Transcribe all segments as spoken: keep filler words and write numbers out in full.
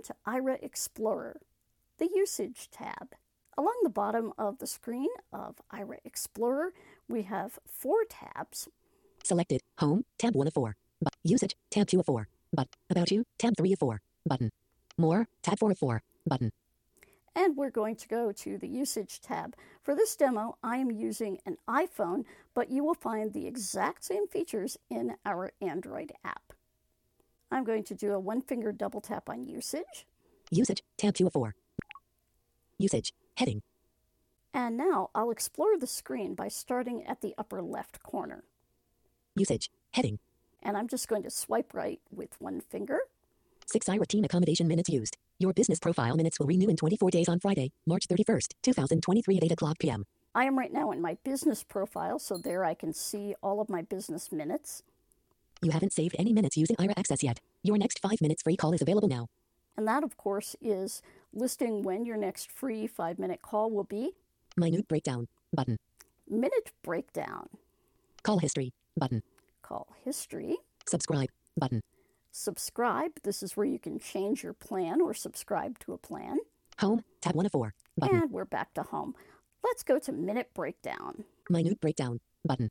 to I R A Explorer, the Usage tab. Along the bottom of the screen of I R A Explorer, we have four tabs. Selected, Home, tab one of four. But Usage, tab two of four. But About You, tab three of four. Button. More, tab four of four. Button. And we're going to go to the Usage tab. For this demo, I am using an iPhone, but you will find the exact same features in our Android app. I'm going to do a one-finger double tap on Usage. Usage, tab two of four. Usage, heading. And now I'll explore the screen by starting at the upper left corner. Usage, heading. And I'm just going to swipe right with one finger. Six I R A team accommodation minutes used. Your business profile minutes will renew in twenty-four days on Friday, March thirty-first, two thousand twenty-three at eight o'clock p m I am right now in my business profile, so there I can see all of my business minutes. You haven't saved any minutes using I R A Access yet. Your next five minutes free call is available now. And that, of course, is listing when your next free five-minute call will be. Minute breakdown, button. Minute breakdown. Call history, button. Call history. Subscribe, button. Subscribe. This is where you can change your plan or subscribe to a plan. Home, tab one of four, button. And we're back to home. Let's go to minute breakdown. Minute breakdown, button.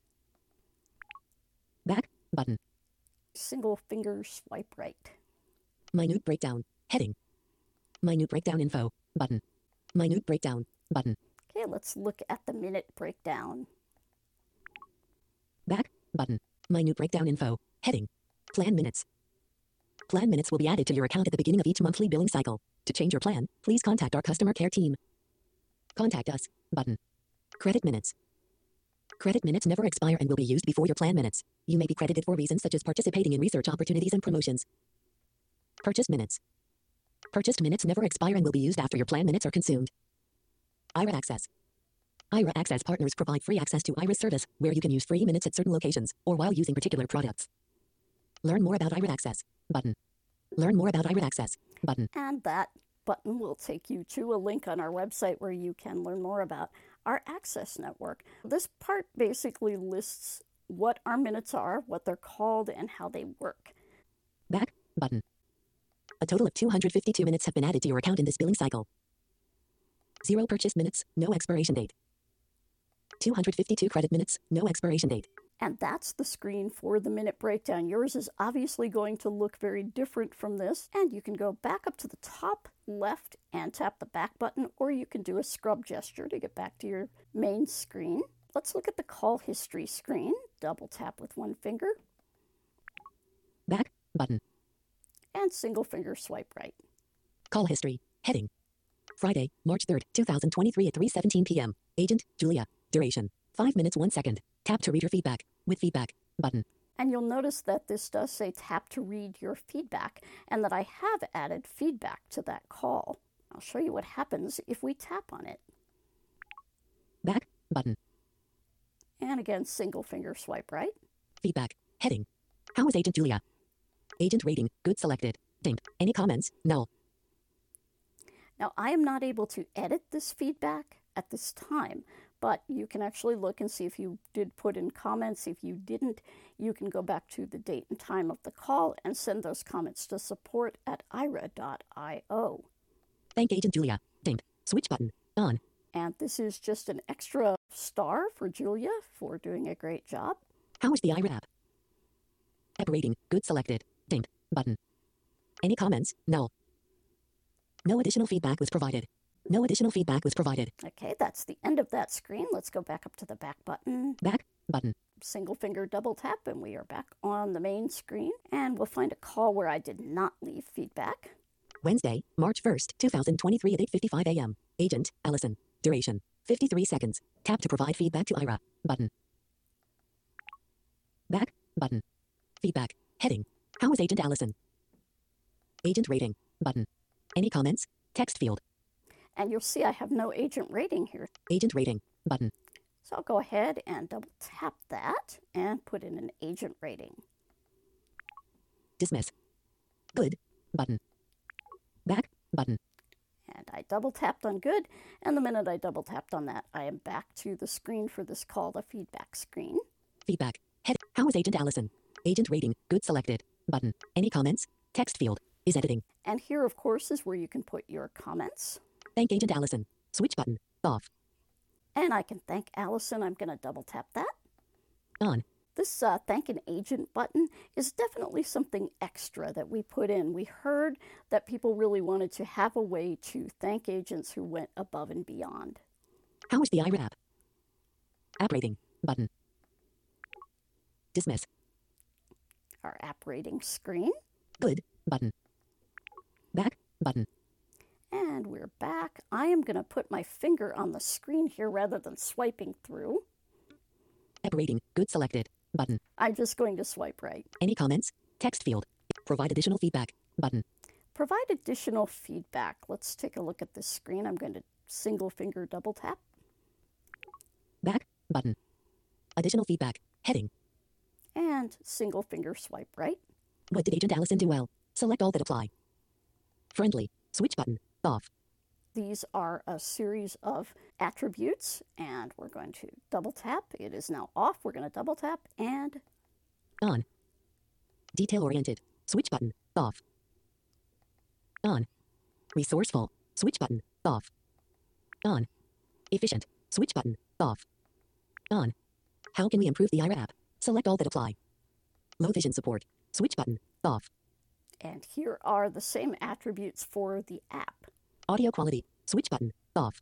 Back, button. Single finger swipe right. Minute breakdown, heading. Minute breakdown info, button. Minute breakdown, button. Okay, let's look at the minute breakdown. Back, button. Minute breakdown info, heading. Plan minutes. Plan minutes will be added to your account at the beginning of each monthly billing cycle. To change your plan, please contact our customer care team. Contact us, button. Credit minutes. Credit minutes never expire and will be used before your plan minutes. You may be credited for reasons such as participating in research opportunities and promotions. Purchase minutes. Purchased minutes never expire and will be used after your plan minutes are consumed. I R A Access. I R A Access partners provide free access to I R A's service, where you can use free minutes at certain locations, or while using particular products. Learn more about I R A Access, button. Learn more about I R A Access, button. And that button will take you to a link on our website where you can learn more about our Access network. This part basically lists what our minutes are, what they're called, and how they work. Back, button. A total of two hundred fifty-two minutes have been added to your account in this billing cycle. Zero purchase minutes, no expiration date. two hundred fifty-two credit minutes, no expiration date. And that's the screen for the minute breakdown. Yours is obviously going to look very different from this. And you can go back up to the top left and tap the back button, or you can do a scrub gesture to get back to your main screen. Let's look at the call history screen. Double tap with one finger. Back, button. And single finger swipe right. Call history, heading. Friday, March third, two thousand twenty-three at three seventeen p m Agent, Julia. Duration, five minutes, one second. Tap to read your feedback, with feedback, button. And you'll notice that this does say tap to read your feedback, and that I have added feedback to that call. I'll show you what happens if we tap on it. Back, button. And again, single finger swipe right. Feedback, heading. How is Agent Julia? Agent rating, good selected. Ding. Any comments? No. Now, I am not able to edit this feedback at this time, but you can actually look and see if you did put in comments. If you didn't, you can go back to the date and time of the call and send those comments to support at I R A dot I O. Thank Agent Julia. Ding. Switch button, on. And this is just an extra star for Julia for doing a great job. How is the I R A app? App rating, good selected. Ding. Button. Any comments? No. No additional feedback was provided. No additional feedback was provided. Okay, that's the end of that screen. Let's go back up to the back button. Back button. Single finger double tap, and we are back on the main screen. And we'll find a call where I did not leave feedback. Wednesday, March first, two thousand twenty-three at eight fifty-five a m Agent, Allison. Duration, fifty-three seconds. Tap to provide feedback to I R A. Button. Back button. Feedback, heading. How is Agent Allison? Agent rating, button. Any comments? Text field. And you'll see I have no agent rating here. Agent rating, button. So I'll go ahead and double tap that and put in an agent rating. Dismiss. Good, button. Back, button. And I double tapped on good, and the minute I double tapped on that, I am back to the screen for this call, the feedback screen. Feedback, head. How is Agent Allison? Agent rating, good selected, button. Any comments? Text field is editing. And here, of course, is where you can put your comments. Thank Agent Allison. Switch button. Off. And I can thank Allison. I'm going to double tap that. On. This uh, thank an agent button is definitely something extra that we put in. We heard that people really wanted to have a way to thank agents who went above and beyond. How is the I R A app? App rating. Button. Dismiss. Our app rating screen. Good. Button. Back. Button. And we're back. I am going to put my finger on the screen here rather than swiping through. App rating. Good selected. Button. I'm just going to swipe right. Any comments? Text field. Provide additional feedback. Button. Provide additional feedback. Let's take a look at this screen. I'm going to single finger double tap. Back. Button. Additional feedback. Heading. And single finger swipe right. What did Agent Allison do well? Select all that apply. Friendly. Switch button. Off. These are a series of attributes, and we're going to double tap. It is now off. We're going to double tap and on. Detail-oriented. Switch button. Off. On. Resourceful. Switch button. Off. On. Efficient. Switch button. Off. On. How can we improve the I R A app? Select all that apply. Low vision support. Switch button. Off. And here are the same attributes for the app. Audio quality. Switch button. Off.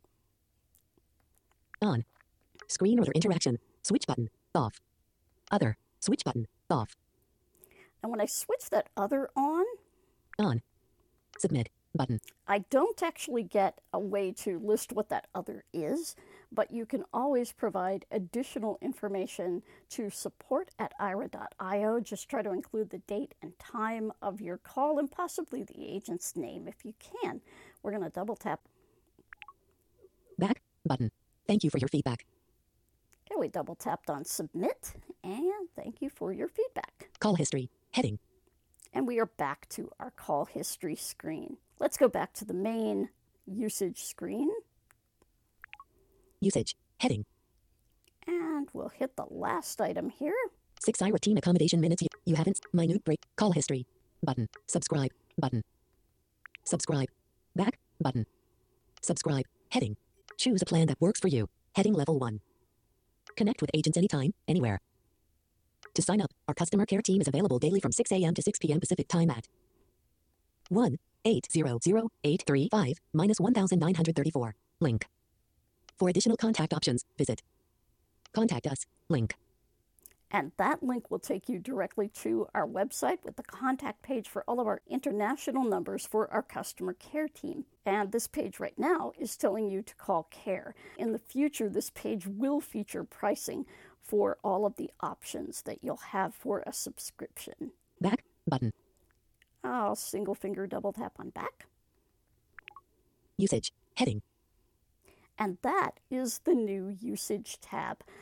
On. Screen reader interaction. Switch button. Off. Other. Switch button. Off. And when I switch that other on, on. Submit. Button. I don't actually get a way to list what that other is, but you can always provide additional information to support at I R A dot I O. Just try to include the date and time of your call and possibly the agent's name if you can. We're going to double tap. Back. Button. Thank you for your feedback. Okay, we double tapped on submit, and thank you for your feedback. Call history. Heading. And we are back to our call history screen. Let's go back to the main usage screen. Usage. Heading. And we'll hit the last item here. Six I R A team accommodation minutes. You, you haven't. Minute break. Call history. Button. Subscribe. Button. Subscribe. Back. Button. Subscribe. Heading. Choose a plan that works for you. Heading level one. Connect with agents anytime, anywhere. To sign up, our customer care team is available daily from six a.m. to six p.m. Pacific time at one eight zero zero eight three five minus one thousand nine hundred thirty-four. Link. For additional contact options, visit Contact Us. Link. And that link will take you directly to our website with the contact page for all of our international numbers for our customer care team. And this page right now is telling you to call CARE. In the future, this page will feature pricing for all of the options that you'll have for a subscription. Back. Button. I'll single finger double tap on back. Usage. Heading. And that is the new usage tab.